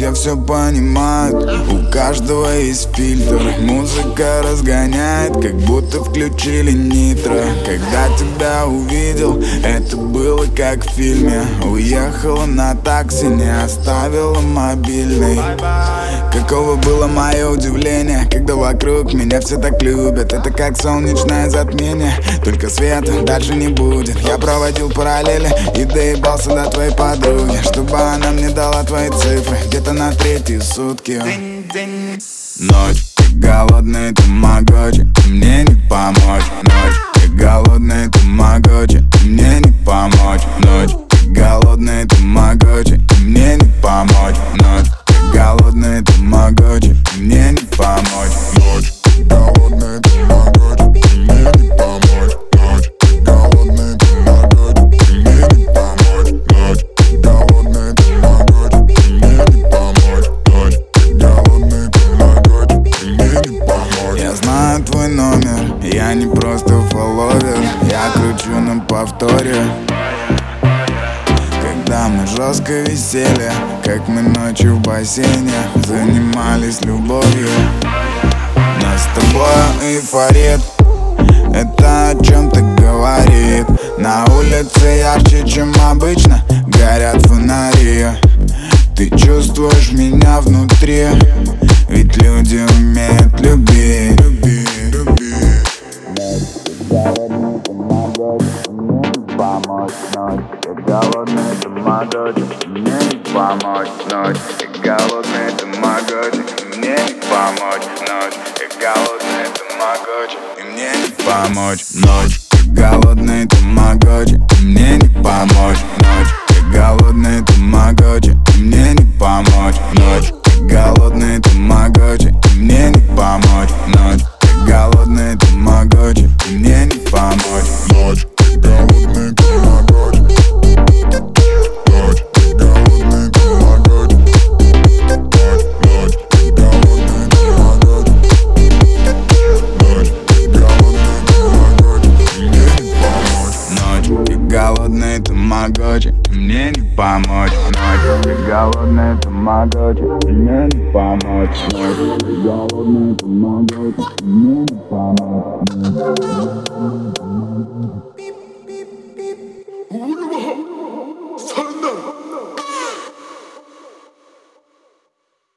я все понимаю. У каждого есть фильтр, музыка разгоняет, как будто включили нитро. Когда тебя увидел, это было как в фильме. Уехала на такси, не оставила мобильный. Каково было мое удивление, когда вокруг меня все так любят. Это как солнечное затмение, только света дальше не будет. Я проводил параллели и доебался до твоей подруги, чтобы она мне дала твои цифры где-то на третьи сутки. Ночь, ты голодный, тамагочи, мне не помочь. Ночь, ты голодный, тамагочи, мне не помочь. Ночь, ты голодный, тамагочи, мне не помочь. Ночь, ты голодный, тамагочи, мне не помочь. Ночь, ты голодный, тамагочи, мне не помочь. Ночь, ты голодный, тамагочи, мне не помочь. Ночь, ты голодный, тамагочи, мне не помочь. Ночь, ты голодный, тамагочи, мне не помочь. Я знаю твой номер, я не просто фолловер, я кручу на повторе. Когда мы жестко висели, как мы ночью в бассейне занимались любовью. Нас с тобой эйфорит, это о чем-то говорит. На улице ярче, чем обычно, горят фонари. Ты чувствуешь меня внутри, ведь люди умеют любить. Голодный, тамагочи, мне не помочь. Ночь, ты голодный, тамагочи, мне не помочь. Ночь, ты голодный, тамагочи, мне не помочь. Ночь, ты голодный, тамагочи, мне не помочь. Ночь, ты голодный, тамагочи, мне не помочь. Ночь, ты голодный, тамагочи, мне не помочь. Ночь, ты голодный, тамагочи, мне не помочь. Ночь, ты голодный, тамагочи. Голодный, тамагочи, мне не помочь. Ночь, ты голодный, тамагочи, мне не помочь. Ночь, ты голодный, тамагочи, мне не помочь.